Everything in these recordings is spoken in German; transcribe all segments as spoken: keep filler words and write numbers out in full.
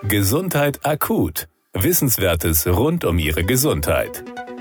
Gesundheit akut. Wissenswertes rund um Ihre Gesundheit.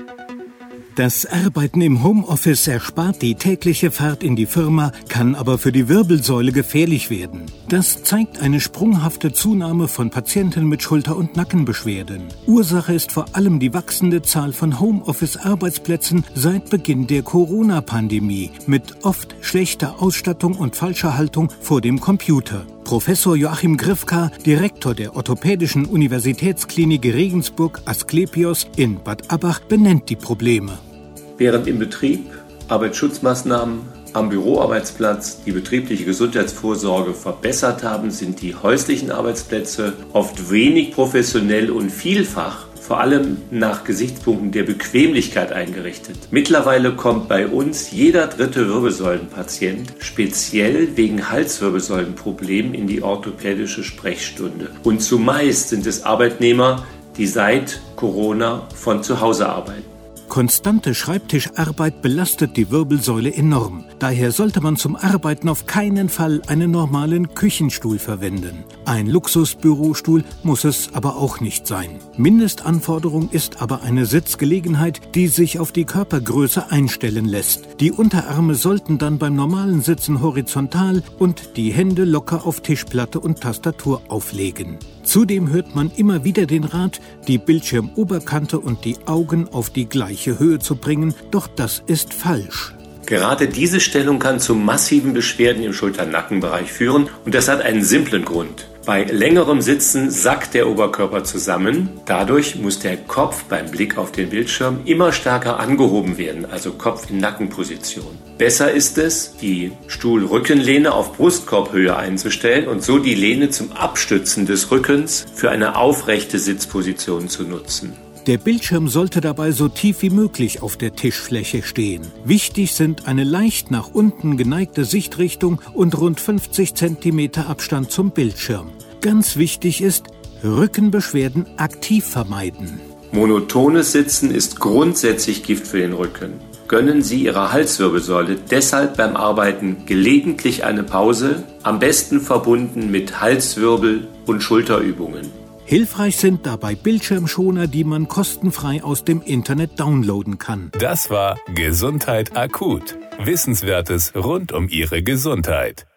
Das Arbeiten im Homeoffice erspart die tägliche Fahrt in die Firma, kann aber für die Wirbelsäule gefährlich werden. Das zeigt eine sprunghafte Zunahme von Patienten mit Schulter- und Nackenbeschwerden. Ursache ist vor allem die wachsende Zahl von Homeoffice-Arbeitsplätzen seit Beginn der Corona-Pandemie mit oft schlechter Ausstattung und falscher Haltung vor dem Computer. Professor Joachim Grifka, Direktor der Orthopädischen Universitätsklinik Regensburg Asklepios in Bad Abbach, benennt die Probleme. Während im Betrieb Arbeitsschutzmaßnahmen am Büroarbeitsplatz die betriebliche Gesundheitsvorsorge verbessert haben, sind die häuslichen Arbeitsplätze oft wenig professionell und vielfach vor allem nach Gesichtspunkten der Bequemlichkeit eingerichtet. Mittlerweile kommt bei uns jeder dritte Wirbelsäulenpatient speziell wegen Halswirbelsäulenproblemen in die orthopädische Sprechstunde. Und zumeist sind es Arbeitnehmer, die seit Corona von zu Hause arbeiten. Konstante Schreibtischarbeit belastet die Wirbelsäule enorm. Daher sollte man zum Arbeiten auf keinen Fall einen normalen Küchenstuhl verwenden. Ein Luxusbürostuhl muss es aber auch nicht sein. Mindestanforderung ist aber eine Sitzgelegenheit, die sich auf die Körpergröße einstellen lässt. Die Unterarme sollten dann beim normalen Sitzen horizontal und die Hände locker auf Tischplatte und Tastatur auflegen. Zudem hört man immer wieder den Rat, die Bildschirmoberkante und die Augen auf die gleiche Höhe zu bringen, doch das ist falsch. Gerade diese Stellung kann zu massiven Beschwerden im Schulter-Nackenbereich führen und das hat einen simplen Grund. Bei längerem Sitzen sackt der Oberkörper zusammen. Dadurch muss der Kopf beim Blick auf den Bildschirm immer stärker angehoben werden, also Kopf in Nackenposition. Besser ist es, die Stuhlrückenlehne auf Brustkorbhöhe einzustellen und so die Lehne zum Abstützen des Rückens für eine aufrechte Sitzposition zu nutzen. Der Bildschirm sollte dabei so tief wie möglich auf der Tischfläche stehen. Wichtig sind eine leicht nach unten geneigte Sichtrichtung und rund fünfzig Zentimeter Abstand zum Bildschirm. Ganz wichtig ist, Rückenbeschwerden aktiv vermeiden. Monotones Sitzen ist grundsätzlich Gift für den Rücken. Gönnen Sie Ihrer Halswirbelsäule deshalb beim Arbeiten gelegentlich eine Pause, am besten verbunden mit Halswirbel- und Schulterübungen. Hilfreich sind dabei Bildschirmschoner, die man kostenfrei aus dem Internet downloaden kann. Das war Gesundheit akut. Wissenswertes rund um Ihre Gesundheit.